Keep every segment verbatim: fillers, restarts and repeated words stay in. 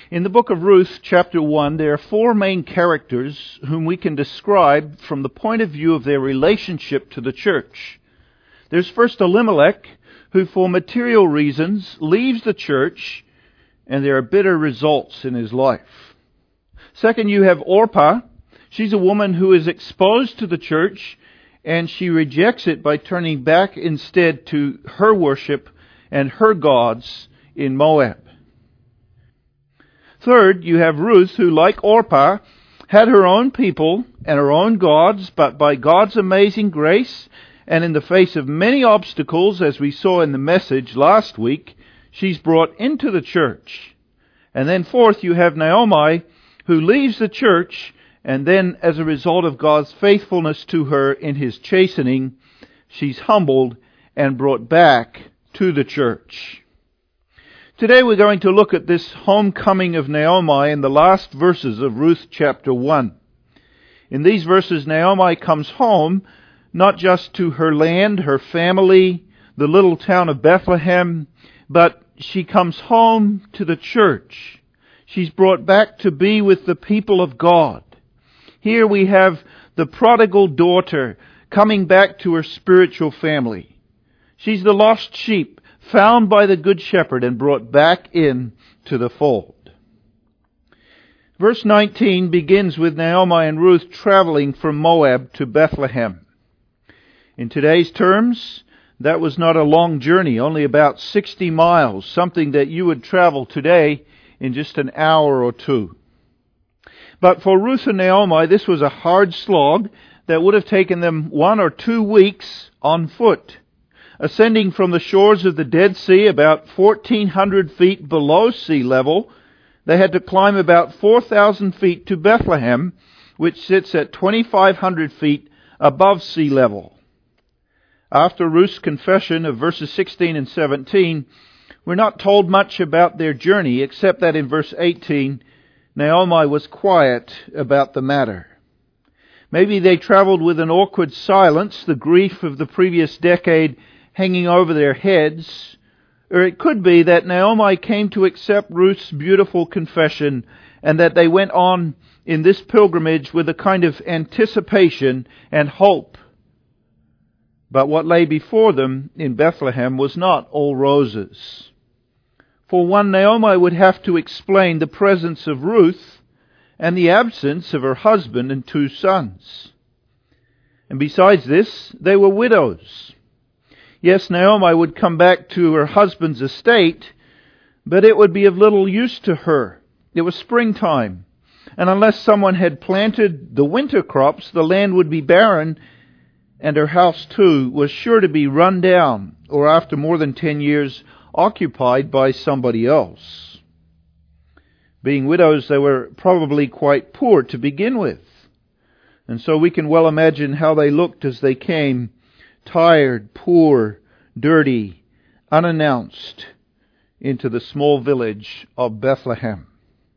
In the book of Ruth, chapter one, there are four main characters whom we can describe from the point of view of their relationship to the church. There's first Elimelech, who for material reasons leaves the church, and there are bitter results in his life. Second, you have Orpah. She's a woman who is exposed to the church, and she rejects it by turning back instead to her worship and her gods in Moab. Third, you have Ruth, who, like Orpah, had her own people and her own gods, but by God's amazing grace, and in the face of many obstacles, as we saw in the message last week, she's brought into the church. And then fourth, you have Naomi, who leaves the church, and then as a result of God's faithfulness to her in His chastening, she's humbled and brought back to the church. Today we're going to look at this homecoming of Naomi in the last verses of Ruth chapter one. In these verses, Naomi comes home, not just to her land, her family, the little town of Bethlehem, but she comes home to the church. She's brought back to be with the people of God. Here we have the prodigal daughter coming back to her spiritual family. She's the lost sheep, found by the Good Shepherd and brought back in to the fold. Verse nineteen begins with Naomi and Ruth traveling from Moab to Bethlehem. In today's terms, that was not a long journey, only about sixty miles, something that you would travel today in just an hour or two. But for Ruth and Naomi, this was a hard slog that would have taken them one or two weeks on foot. Ascending from the shores of the Dead Sea about fourteen hundred feet below sea level, they had to climb about four thousand feet to Bethlehem, which sits at twenty-five hundred feet above sea level. After Ruth's confession of verses sixteen and seventeen, we're not told much about their journey, except that in verse eighteen, Naomi was quiet about the matter. Maybe they traveled with an awkward silence, the grief of the previous decade hanging over their heads, or it could be that Naomi came to accept Ruth's beautiful confession and that they went on in this pilgrimage with a kind of anticipation and hope. But what lay before them in Bethlehem was not all roses. For one, Naomi would have to explain the presence of Ruth and the absence of her husband and two sons. And besides this, they were widows. Yes, Naomi would come back to her husband's estate, but it would be of little use to her. It was springtime, and unless someone had planted the winter crops, the land would be barren, and her house too was sure to be run down, or after more than ten years, occupied by somebody else. Being widows, they were probably quite poor to begin with, and so we can well imagine how they looked as they came, tired, poor, dirty, unannounced, into the small village of Bethlehem.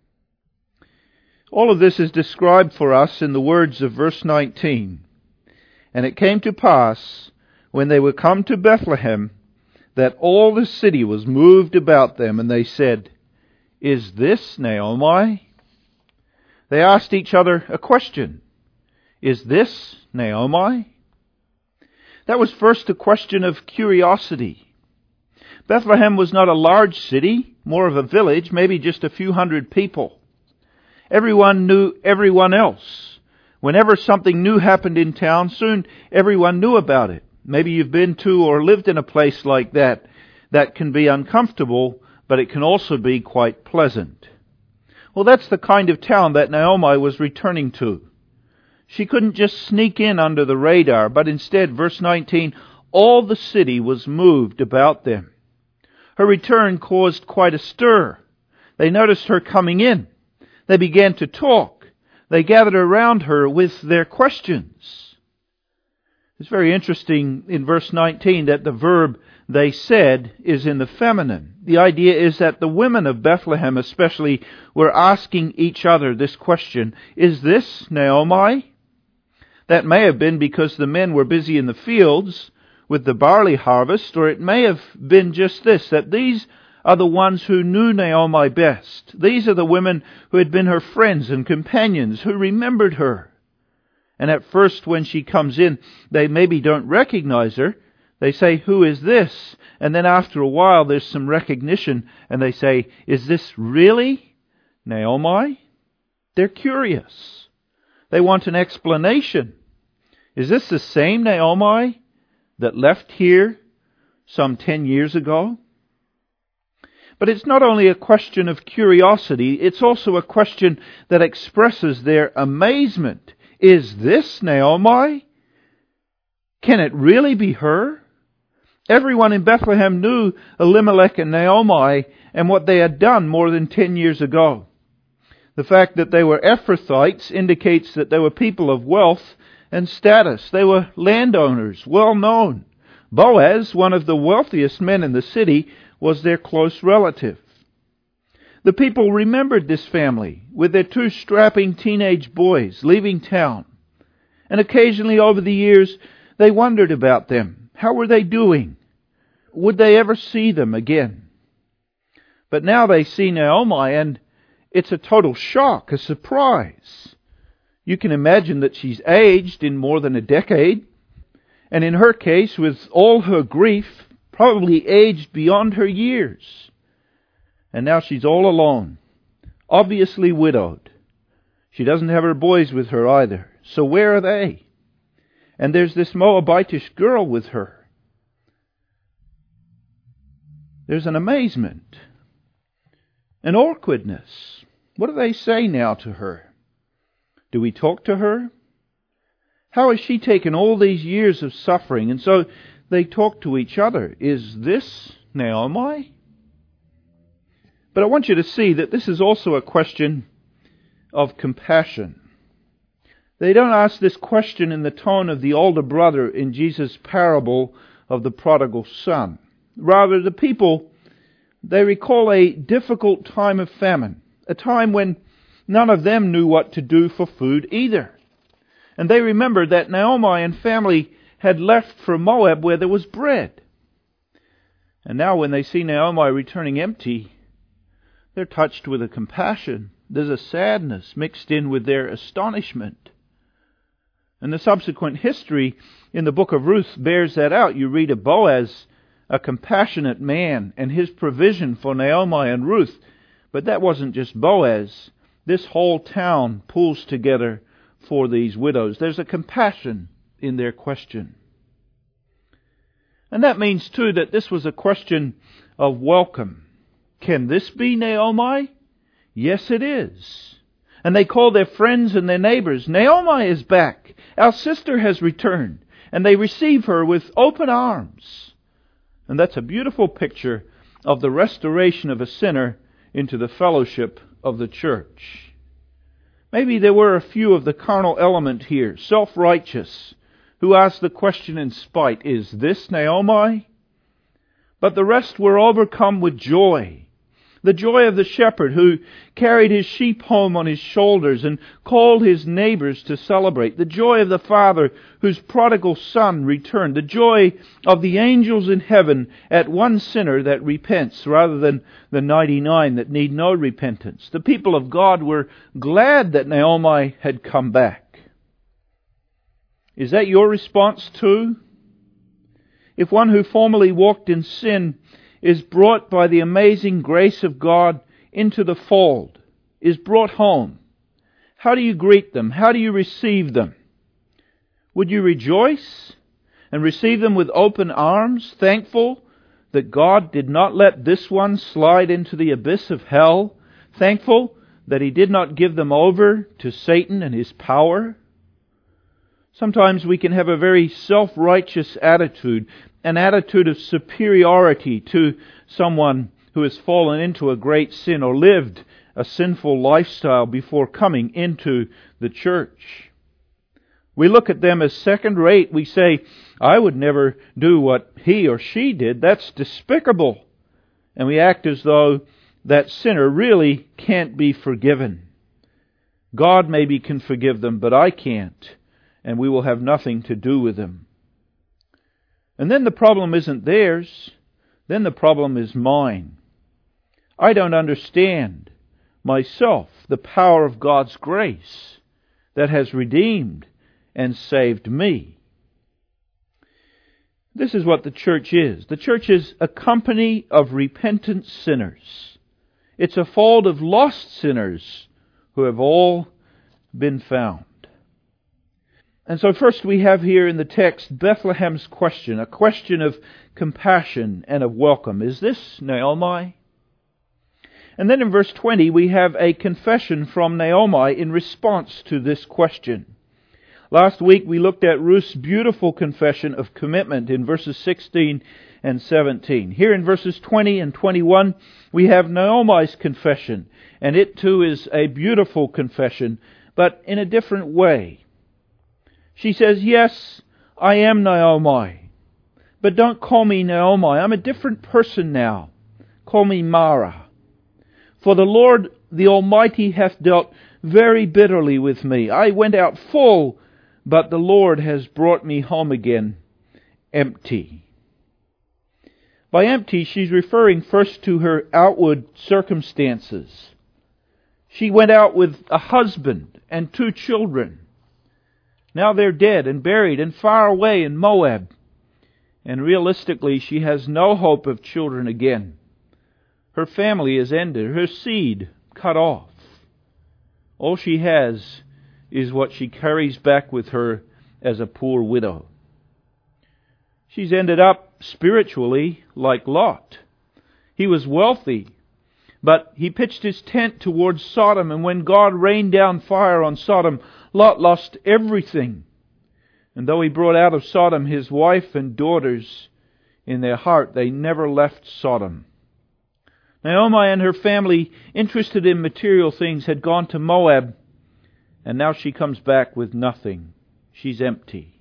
All of this is described for us in the words of verse nineteen. And it came to pass, when they were come to Bethlehem, that all the city was moved about them, and they said, "Is this Naomi?" They asked each other a question. "Is this Naomi?" That was first a question of curiosity. Bethlehem was not a large city, more of a village, maybe just a few hundred people. Everyone knew everyone else. Whenever something new happened in town, soon everyone knew about it. Maybe you've been to or lived in a place like that. That can be uncomfortable, but it can also be quite pleasant. Well, that's the kind of town that Naomi was returning to. She couldn't just sneak in under the radar, but instead, verse nineteen, all the city was moved about them. Her return caused quite a stir. They noticed her coming in. They began to talk. They gathered around her with their questions. It's very interesting in verse nineteen that the verb "they said" is in the feminine. The idea is that the women of Bethlehem especially were asking each other this question, "Is this Naomi?" That may have been because the men were busy in the fields with the barley harvest, or it may have been just this, that these are the ones who knew Naomi best. These are the women who had been her friends and companions, who remembered her. And at first when she comes in, they maybe don't recognize her. They say, "Who is this?" And then after a while there's some recognition and they say, "Is this really Naomi?" They're curious. They want an explanation. Is this the same Naomi that left here some ten years ago? But it's not only a question of curiosity, it's also a question that expresses their amazement. Is this Naomi? Can it really be her? Everyone in Bethlehem knew Elimelech and Naomi and what they had done more than ten years ago. The fact that they were Ephrathites indicates that they were people of wealth and status. They were landowners, well known. Boaz, one of the wealthiest men in the city, was their close relative. The people remembered this family with their two strapping teenage boys leaving town. And occasionally over the years, they wondered about them. How were they doing? Would they ever see them again? But now they see Naomi and it's a total shock, a surprise. You can imagine that she's aged in more than a decade. And in her case, with all her grief, probably aged beyond her years. And now she's all alone, obviously widowed. She doesn't have her boys with her either. So where are they? And there's this Moabitish girl with her. There's an amazement, an awkwardness. What do they say now to her? Do we talk to her? How has she taken all these years of suffering? And so they talk to each other. Is this Naomi? But I want you to see that this is also a question of compassion. They don't ask this question in the tone of the older brother in Jesus' parable of the prodigal son. Rather, the people, they recall a difficult time of famine, a time when none of them knew what to do for food either. And they remembered that Naomi and family had left for Moab where there was bread. And now when they see Naomi returning empty, they're touched with a compassion. There's a sadness mixed in with their astonishment. And the subsequent history in the book of Ruth bears that out. You read of Boaz, a compassionate man, and his provision for Naomi and Ruth. But that wasn't just Boaz. This whole town pulls together for these widows. There's a compassion in their question. And that means too that this was a question of welcome. Can this be Naomi? Yes, it is. And they call their friends and their neighbors. Naomi is back. Our sister has returned. And they receive her with open arms. And that's a beautiful picture of the restoration of a sinner into the fellowship of the church. Maybe there were a few of the carnal element here, self-righteous, who asked the question in spite, is this Naomi? But the rest were overcome with joy. The joy of the shepherd who carried his sheep home on his shoulders and called his neighbors to celebrate. The joy of the father whose prodigal son returned. The joy of the angels in heaven at one sinner that repents rather than the ninety-nine that need no repentance. The people of God were glad that Naomi had come back. Is that your response too? If one who formerly walked in sin is brought by the amazing grace of God into the fold, is brought home, how do you greet them? How do you receive them? Would you rejoice and receive them with open arms, thankful that God did not let this one slide into the abyss of hell, thankful that He did not give them over to Satan and his power? Sometimes we can have a very self-righteous attitude, an attitude of superiority to someone who has fallen into a great sin or lived a sinful lifestyle before coming into the church. We look at them as second-rate. We say, I would never do what he or she did. That's despicable. And we act as though that sinner really can't be forgiven. God maybe can forgive them, but I can't. And we will have nothing to do with them. And then the problem isn't theirs. Then the problem is mine. I don't understand myself the power of God's grace that has redeemed and saved me. This is what the church is. The church is a company of repentant sinners. It's a fold of lost sinners who have all been found. And so first we have here in the text Bethlehem's question, a question of compassion and of welcome. Is this Naomi? And then in verse twenty we have a confession from Naomi in response to this question. Last week we looked at Ruth's beautiful confession of commitment in verses sixteen and seventeen. Here in verses twenty and twenty-one we have Naomi's confession, and it too is a beautiful confession, but in a different way. She says, yes, I am Naomi, but don't call me Naomi. I'm a different person now. Call me Mara. For the Lord the Almighty hath dealt very bitterly with me. I went out full, but the Lord has brought me home again empty. By empty, she's referring first to her outward circumstances. She went out with a husband and two children. Now they're dead and buried and far away in Moab. And realistically, she has no hope of children again. Her family is ended, her seed cut off. All she has is what she carries back with her as a poor widow. She's ended up spiritually like Lot. He was wealthy, but he pitched his tent towards Sodom, and when God rained down fire on Sodom, Lot lost everything. And though he brought out of Sodom his wife and daughters, in their heart they never left Sodom. Naomi and her family, interested in material things, had gone to Moab, and now she comes back with nothing. She's empty.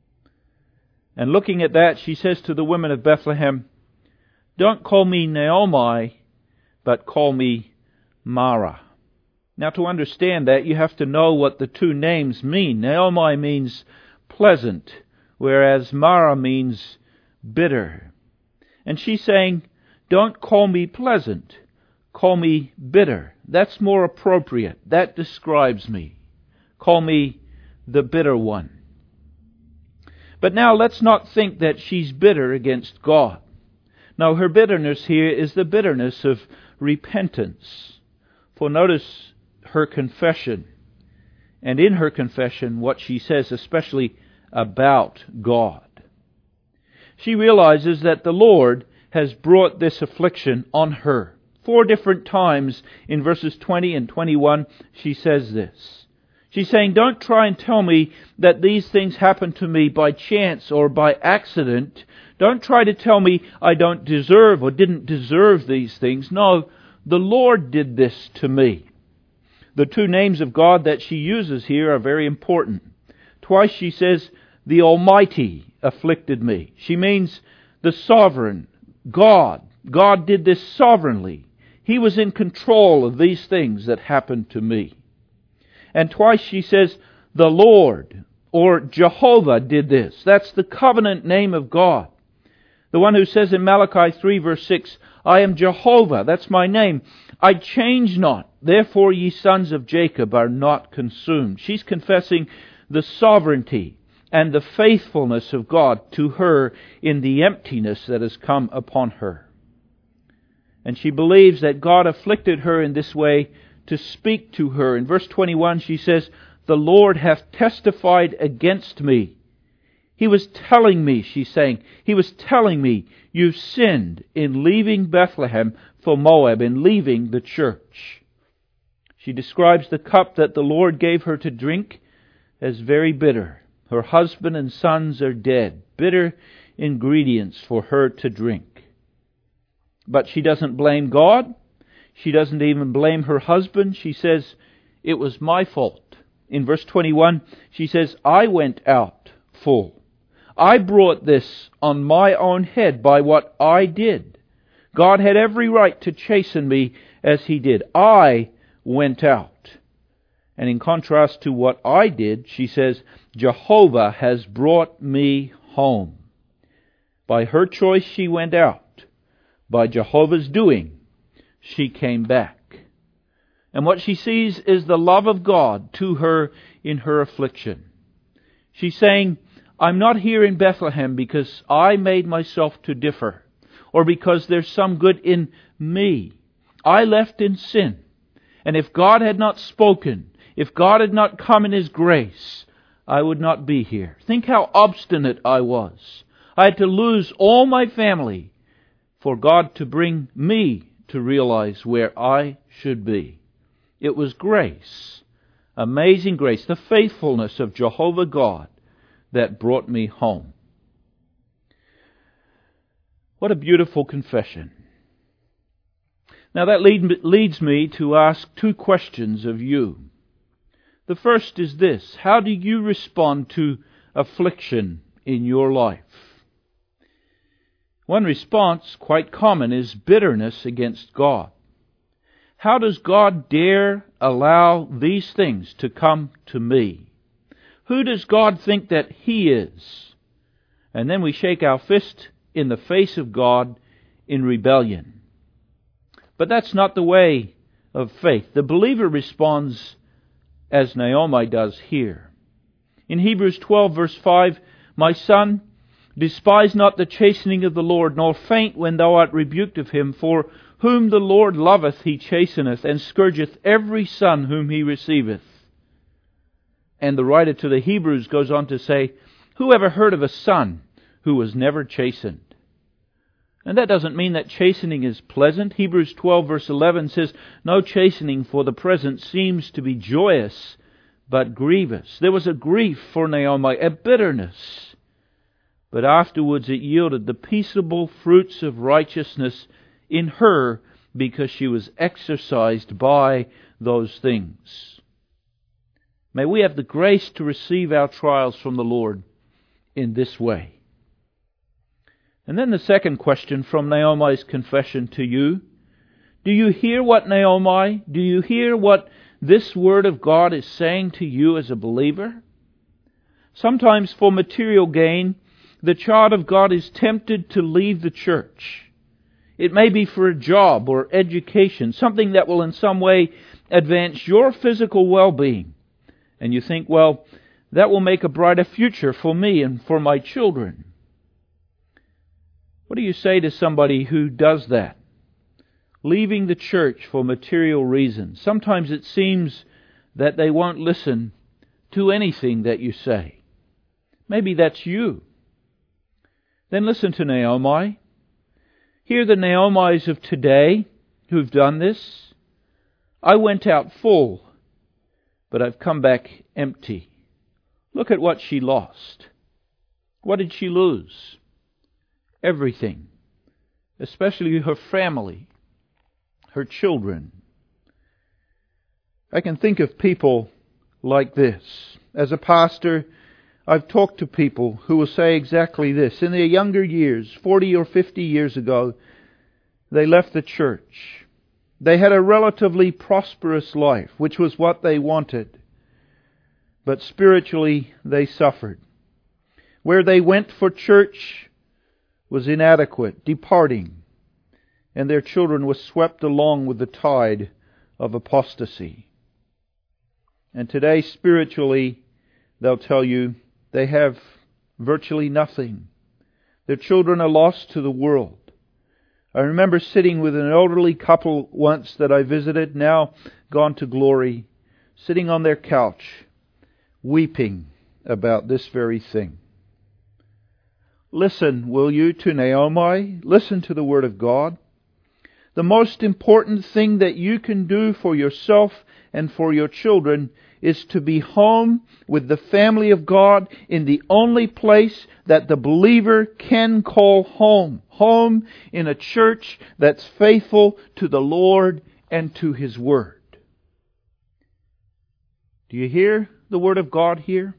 And looking at that, she says to the women of Bethlehem, don't call me Naomi, but call me Mara. Now to understand that, you have to know what the two names mean. Naomi means pleasant, whereas Mara means bitter. And she's saying, don't call me pleasant, call me bitter. That's more appropriate. That describes me. Call me the bitter one. But now let's not think that she's bitter against God. No, her bitterness here is the bitterness of repentance. For notice her confession. And in her confession, what she says especially about God. She realizes that the Lord has brought this affliction on her. Four different times in verses twenty and twenty-one, she says this. She's saying, don't try and tell me that these things happened to me by chance or by accident. Don't try to tell me I don't deserve or didn't deserve these things. No, the Lord did this to me. The two names of God that she uses here are very important. Twice she says, the Almighty afflicted me. She means the sovereign God. God did this sovereignly. He was in control of these things that happened to me. And twice she says, the Lord, or Jehovah did this. That's the covenant name of God. The one who says in Malachi three verse six, I am Jehovah, that's my name. I change not, therefore ye sons of Jacob are not consumed. She's confessing the sovereignty and the faithfulness of God to her in the emptiness that has come upon her. And she believes that God afflicted her in this way to speak to her. In verse twenty-one she says, the Lord hath testified against me. He was telling me, she's saying, He was telling me, you've sinned in leaving Bethlehem for Moab, in leaving the church. She describes the cup that the Lord gave her to drink as very bitter. Her husband and sons are dead. Bitter ingredients for her to drink. But she doesn't blame God. She doesn't even blame her husband. She says, it was my fault. In verse twenty-one, she says, I went out full. I brought this on my own head by what I did. God had every right to chasten me as He did. I went out. And in contrast to what I did, she says, Jehovah has brought me home. By her choice she went out. By Jehovah's doing, she came back. And what she sees is the love of God to her in her affliction. She's saying, I'm not here in Bethlehem because I made myself to differ, or because there's some good in me. I left in sin. And if God had not spoken, if God had not come in His grace, I would not be here. Think how obstinate I was. I had to lose all my family for God to bring me to realize where I should be. It was grace, amazing grace, the faithfulness of Jehovah God that brought me home. What a beautiful confession. Now that lead, leads me to ask two questions of you. The first is this: how do you respond to affliction in your life? One response, quite common, is bitterness against God. How does God dare allow these things to come to me? Who does God think that He is? And then we shake our fist in the face of God in rebellion. But that's not the way of faith. The believer responds as Naomi does here. In Hebrews twelve verse five, my son, despise not the chastening of the Lord, nor faint when thou art rebuked of Him. For whom the Lord loveth, He chasteneth, and scourgeth every son whom He receiveth. And the writer to the Hebrews goes on to say, who ever heard of a son who was never chastened? And that doesn't mean that chastening is pleasant. Hebrews twelve verse eleven says, no chastening for the present seems to be joyous, but grievous. There was a grief for Naomi, a bitterness. But afterwards it yielded the peaceable fruits of righteousness in her, because she was exercised by those things. May we have the grace to receive our trials from the Lord in this way. And then the second question from Naomi's confession to you. Do you hear what Naomi, do you hear what this word of God is saying to you as a believer? Sometimes for material gain, the child of God is tempted to leave the church. It may be for a job or education, something that will in some way advance your physical well-being. And you think, well, that will make a brighter future for me and for my children. What do you say to somebody who does that? Leaving the church for material reasons. Sometimes it seems that they won't listen to anything that you say. Maybe that's you. Then listen to Naomi. Hear the Naomis of today who've done this. I went out full, but I've come back empty. Look at what she lost. What did she lose? Everything, especially her family, her children. I can think of people like this. As a pastor, I've talked to people who will say exactly this. In their younger years, forty or fifty years ago, they left the church. They had a relatively prosperous life, which was what they wanted. But spiritually, they suffered. Where they went for church was inadequate, departing, and their children were swept along with the tide of apostasy. And today, spiritually, they'll tell you they have virtually nothing. Their children are lost to the world. I remember sitting with an elderly couple once that I visited, now gone to glory, sitting on their couch, weeping about this very thing. Listen, will you, to Naomi? Listen to the Word of God. The most important thing that you can do for yourself and for your children is to be home with the family of God in the only place that the believer can call home. Home in a church that's faithful to the Lord and to His Word. Do you hear the Word of God here?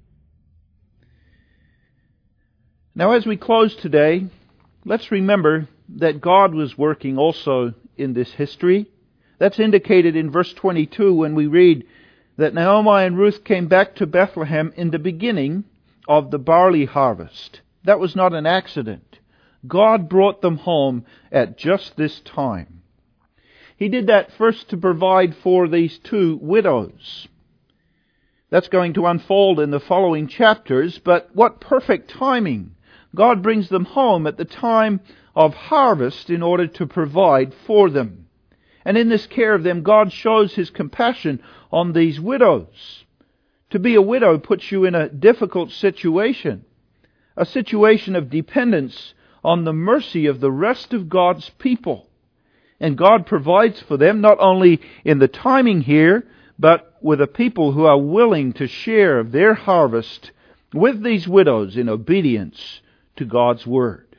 Now, as we close today, let's remember that God was working also in this history. That's indicated in verse twenty-two when we read that Naomi and Ruth came back to Bethlehem in the beginning of the barley harvest. That was not an accident. God brought them home at just this time. He did that first to provide for these two widows. That's going to unfold in the following chapters, but what perfect timing. God brings them home at the time of harvest in order to provide for them. And in this care of them, God shows His compassion on these widows. To be a widow puts you in a difficult situation, a situation of dependence on the mercy of the rest of God's people. And God provides for them not only in the timing here, but with a people who are willing to share their harvest with these widows in obedience to God's Word.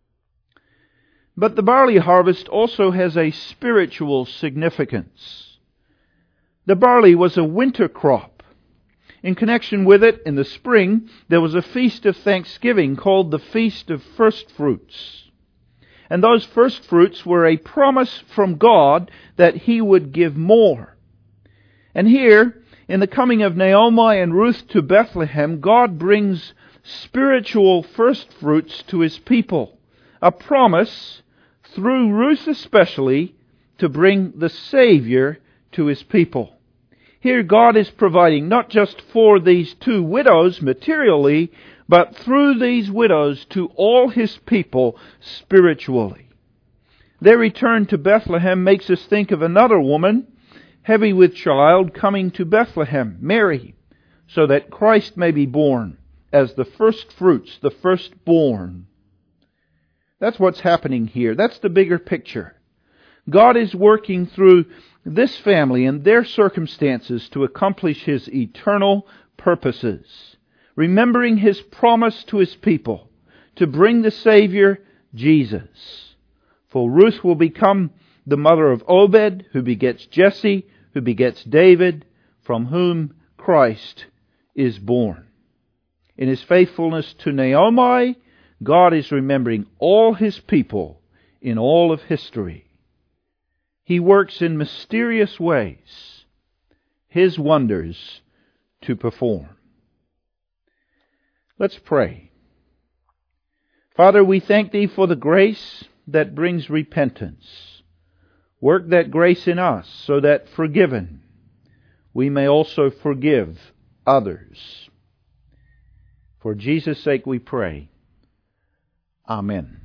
But the barley harvest also has a spiritual significance. The barley was a winter crop. In connection with it, in the spring, there was a feast of thanksgiving called the Feast of First Fruits. And those first fruits were a promise from God that He would give more. And here, in the coming of Naomi and Ruth to Bethlehem, God brings spiritual first fruits to His people. A promise, through Ruth especially, to bring the Savior to His people. Here God is providing not just for these two widows materially, but through these widows to all His people spiritually. Their return to Bethlehem makes us think of another woman, heavy with child, coming to Bethlehem, Mary, so that Christ may be born as the first fruits, the firstborn. That's what's happening here. That's the bigger picture. God is working through this family and their circumstances to accomplish His eternal purposes, remembering His promise to His people to bring the Savior, Jesus. For Ruth will become the mother of Obed, who begets Jesse, who begets David, from whom Christ is born. In His faithfulness to Naomi, God is remembering all His people in all of history. He works in mysterious ways, His wonders to perform. Let's pray. Father, we thank Thee for the grace that brings repentance. Work that grace in us so that, forgiven, we may also forgive others. For Jesus' sake we pray. Amen.